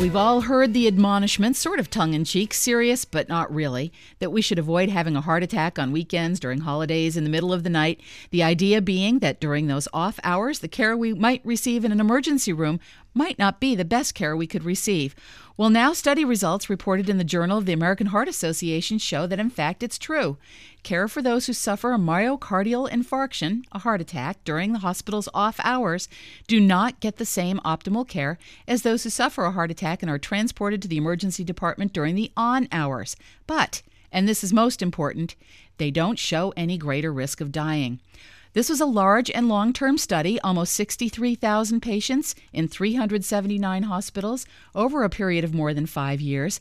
We've all heard the admonishment, sort of tongue-in-cheek, serious but not really, that we should avoid having a heart attack on weekends, during holidays, in the middle of the night. The idea being that during those off hours, the care we might receive in an emergency room might not be the best care we could receive. Well, now study results reported in the Journal of the American Heart Association show that, in fact, it's true. Care for those who suffer a myocardial infarction, a heart attack, during the hospital's off hours do not get the same optimal care as those who suffer a heart attack and are transported to the emergency department during the on hours. But, and this is most important, they don't show any greater risk of dying. This was a large and long-term study, almost 63,000 patients in 379 hospitals over a period of more than 5 years.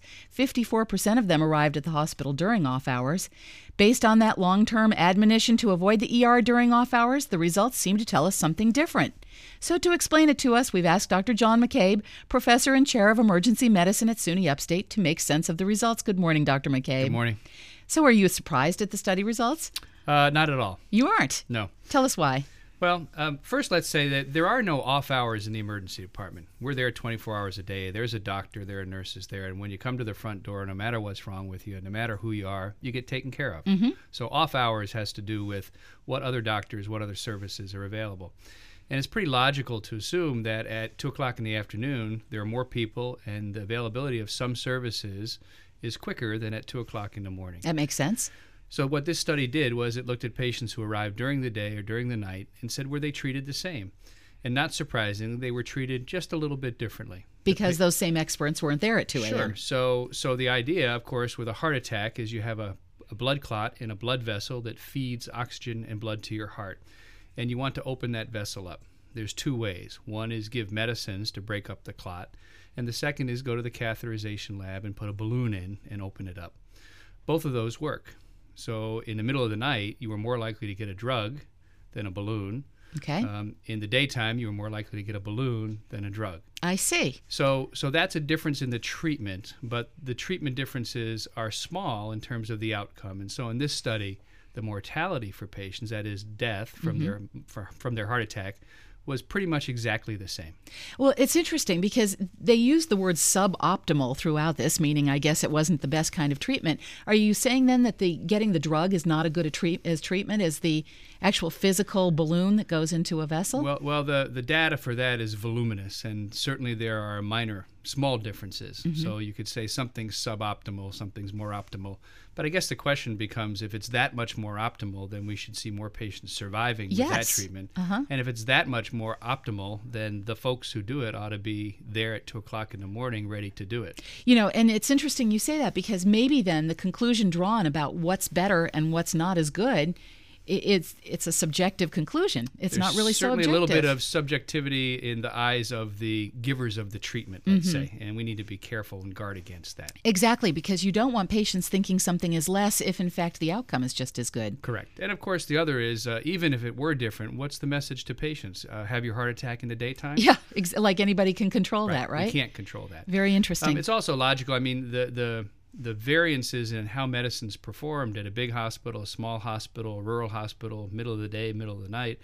54% of them arrived at the hospital during off hours. Based on that long-term admonition to avoid the ER during off hours, the results seem to tell us something different. So to explain it to us, we've asked Dr. John McCabe, professor and chair of emergency medicine at SUNY Upstate, to make sense of the results. Good morning, Dr. McCabe. Good morning. So are you surprised at the study results? Not at all. You aren't? No. Tell us why. Well, first let's say that there are no off hours in the emergency department. We're there 24 hours a day. There's a doctor, there are nurses there, and when you come to the front door, no matter what's wrong with you, no matter who you are, you get taken care of. Mm-hmm. So off hours has to do with what other doctors, what other services are available. And it's pretty logical to assume that at 2 o'clock in the afternoon, there are more people, and the availability of some services is quicker than at 2 o'clock in the morning. That makes sense. So what this study did was it looked at patients who arrived during the day or during the night and said, were they treated the same? And not surprisingly, they were treated just a little bit differently. Because those same experts weren't there at 2 a.m. Sure. So the idea, of course, with a heart attack is you have a blood clot in a blood vessel that feeds oxygen and blood to your heart. And you want to open that vessel up. There's two ways. One is give medicines to break up the clot. And the second is go to the catheterization lab and put a balloon in and open it up. Both of those work. So in the middle of the night, you were more likely to get a drug than a balloon. Okay. In the daytime, you were more likely to get a balloon than a drug. I see. So that's a difference in the treatment, but the treatment differences are small in terms of the outcome. And so in this study, the mortality for patients, that is death from their heart attack, was pretty much exactly the same. Well, it's interesting because they use the word suboptimal throughout this, meaning I guess it wasn't the best kind of treatment. Are you saying then that getting the drug is not as good as treatment as the actual physical balloon that goes into a vessel? Well, the data for that is voluminous, and certainly there are small differences. Mm-hmm. So you could say something's suboptimal, something's more optimal. But I guess the question becomes, if it's that much more optimal, then we should see more patients surviving with that treatment. Uh-huh. And if it's that much more optimal, then the folks who do it ought to be there at 2 o'clock in the morning ready to do it. You know, and it's interesting you say that, because maybe then the conclusion drawn about what's better and what's not as good, it's a subjective conclusion. It's not really so objective. Certainly a little bit of subjectivity in the eyes of the givers of the treatment, let's say, and we need to be careful and guard against that. Exactly, because you don't want patients thinking something is less if, in fact, the outcome is just as good. Correct. And, of course, the other is, even if it were different, what's the message to patients? Have your heart attack in the daytime? Yeah, like anybody can control that, right? You can't control that. Very interesting. It's also logical. I mean, the variances in how medicine's performed at a big hospital, a small hospital, a rural hospital, middle of the day, middle of the night,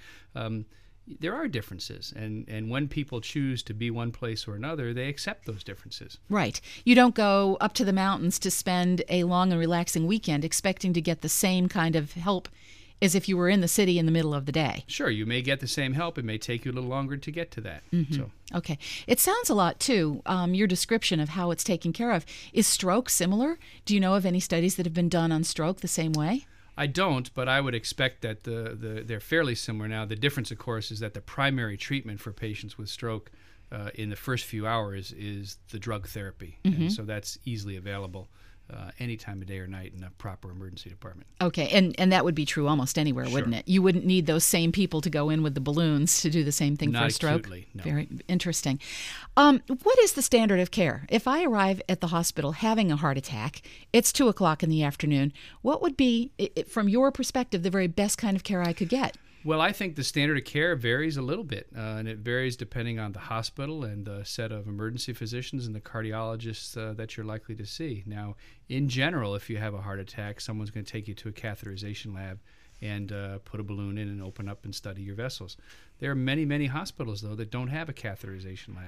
there are differences. And when people choose to be one place or another, they accept those differences. Right. You don't go up to the mountains to spend a long and relaxing weekend expecting to get the same kind of help as if you were in the city in the middle of the day. Sure, you may get the same help. It may take you a little longer to get to that. Mm-hmm. So. Okay. It sounds a lot, too, your description of how it's taken care of. Is stroke similar? Do you know of any studies that have been done on stroke the same way? I don't, but I would expect that they're fairly similar now. The difference, of course, is that the primary treatment for patients with stroke in the first few hours is the drug therapy. Mm-hmm. And so that's easily available any time of day or night in a proper emergency department. Okay, and that would be true almost anywhere, wouldn't it? You wouldn't need those same people to go in with the balloons to do the same thing for a stroke? Not acutely, no. Very interesting. What is the standard of care? If I arrive at the hospital having a heart attack, it's 2 o'clock in the afternoon, what would be, from your perspective, the very best kind of care I could get? Well, I think the standard of care varies a little bit, and it varies depending on the hospital and the set of emergency physicians and the cardiologists that you're likely to see. Now, in general, if you have a heart attack, someone's going to take you to a catheterization lab and put a balloon in and open up and study your vessels. There are many, many hospitals, though, that don't have a catheterization lab.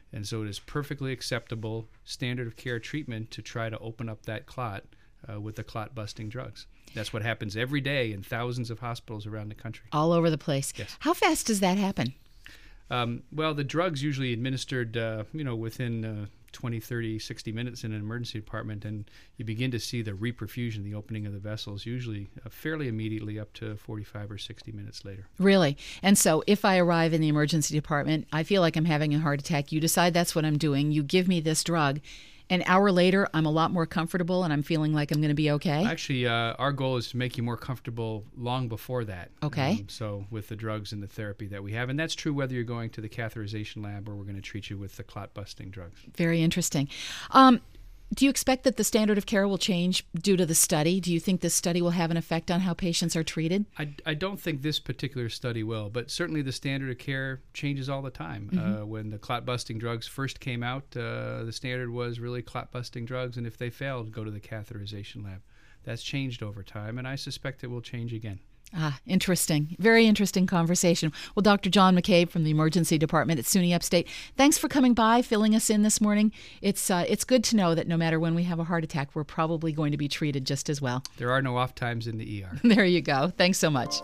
And so it is perfectly acceptable standard of care treatment to try to open up that clot with the clot-busting drugs. That's what happens every day in thousands of hospitals around the country. All over the place. Yes. How fast does that happen? Well, the drug's usually administered, within 20, 30, 60 minutes in an emergency department, and you begin to see the reperfusion, the opening of the vessels, usually fairly immediately up to 45 or 60 minutes later. Really? And so if I arrive in the emergency department, I feel like I'm having a heart attack, you decide that's what I'm doing, you give me this drug, an hour later, I'm a lot more comfortable and I'm feeling like I'm going to be okay? Actually, our goal is to make you more comfortable long before that. Okay. So with the drugs and the therapy that we have. And that's true whether you're going to the catheterization lab or we're going to treat you with the clot-busting drugs. Very interesting. Do you expect that the standard of care will change due to the study? Do you think this study will have an effect on how patients are treated? I don't think this particular study will, but certainly the standard of care changes all the time. Mm-hmm. When the clot-busting drugs first came out, the standard was really clot-busting drugs, and if they failed, go to the catheterization lab. That's changed over time, and I suspect it will change again. Interesting. Very interesting conversation. Well, Dr. John McCabe from the Emergency Department at SUNY Upstate, thanks for coming by, filling us in this morning. It's good to know that no matter when we have a heart attack, we're probably going to be treated just as well. There are no off times in the ER. There you go. Thanks so much.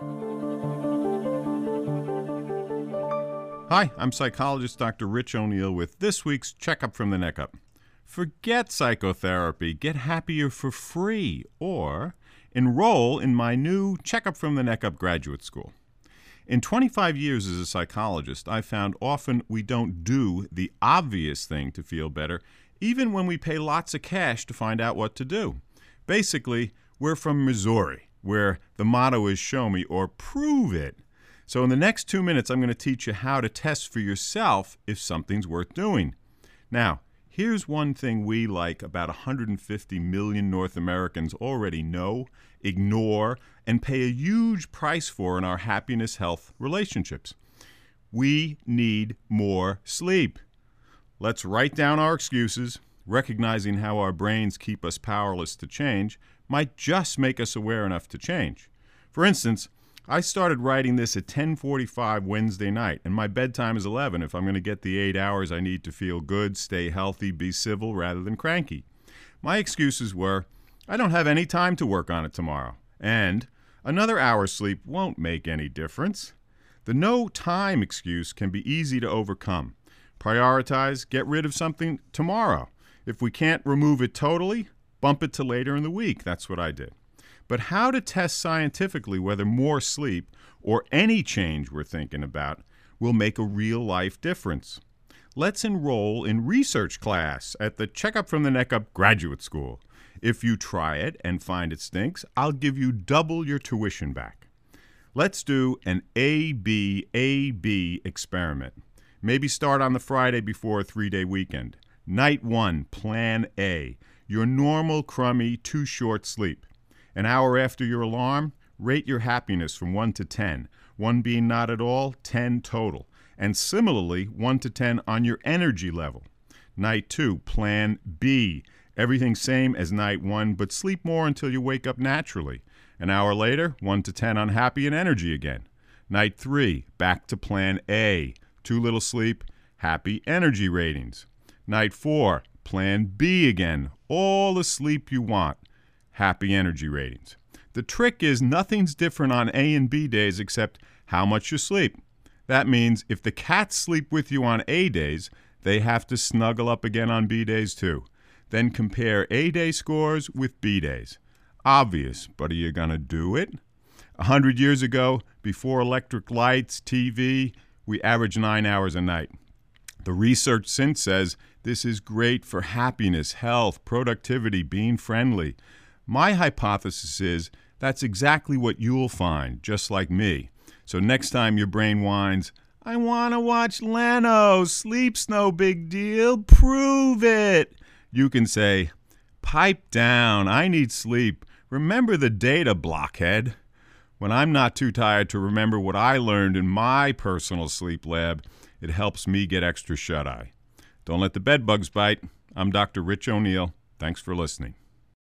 Hi, I'm psychologist Dr. Rich O'Neill with this week's Checkup from the Neck Up. Forget psychotherapy. Get happier for free, or enroll in my new Checkup from the Neck Up graduate school. In 25 years as a psychologist, I found often we don't do the obvious thing to feel better, even when we pay lots of cash to find out what to do. Basically, we're from Missouri, where the motto is show me or prove it. So in the next 2 minutes, I'm going to teach you how to test for yourself if something's worth doing. Now, here's one thing we, like about 150 million North Americans, already know, ignore, and pay a huge price for in our happiness, health, relationships. We need more sleep. Let's write down our excuses. Recognizing how our brains keep us powerless to change might just make us aware enough to change. For instance, I started writing this at 10:45 Wednesday night, and my bedtime is 11 if I'm going to get the 8 hours I need to feel good, stay healthy, be civil rather than cranky. My excuses were, I don't have any time to work on it tomorrow, and another hour's sleep won't make any difference. The no time excuse can be easy to overcome. Prioritize, get rid of something tomorrow. If we can't remove it totally, bump it to later in the week. That's what I did. But how to test scientifically whether more sleep or any change we're thinking about will make a real-life difference? Let's enroll in research class at the Checkup from the Neck Up Graduate School. If you try it and find it stinks, I'll give you double your tuition back. Let's do an A-B experiment. Maybe start on the Friday before a 3-day weekend. Night 1, Plan A, your normal, crummy, too short sleep. An hour after your alarm, rate your happiness from 1 to 10, 1 being not at all, 10 total. And similarly, 1 to 10 on your energy level. Night 2, Plan B, everything same as night 1, but sleep more until you wake up naturally. An hour later, 1 to 10 on happy and energy again. Night 3, back to Plan A, too little sleep, happy energy ratings. Night 4, Plan B again, all the sleep you want. Happy energy ratings. The trick is nothing's different on A and B days except how much you sleep. That means if the cats sleep with you on A days, they have to snuggle up again on B days too. Then compare A day scores with B days. Obvious, but are you going to do it? 100 years ago, before electric lights, TV, we averaged 9 hours a night. The research since says this is great for happiness, health, productivity, being friendly. My hypothesis is that's exactly what you'll find, just like me. So next time your brain whines, I want to watch Leno, sleep's no big deal, prove it. You can say, pipe down, I need sleep. Remember the data, blockhead. When I'm not too tired to remember what I learned in my personal sleep lab, it helps me get extra shut-eye. Don't let the bed bugs bite. I'm Dr. Rich O'Neill. Thanks for listening.